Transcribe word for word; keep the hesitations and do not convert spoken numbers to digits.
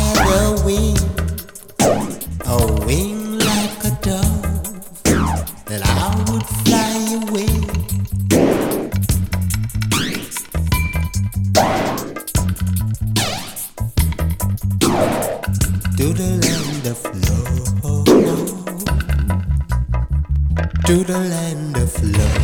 had a wing, a wing like a dove, then I would fly away to the land of love, to the land of love.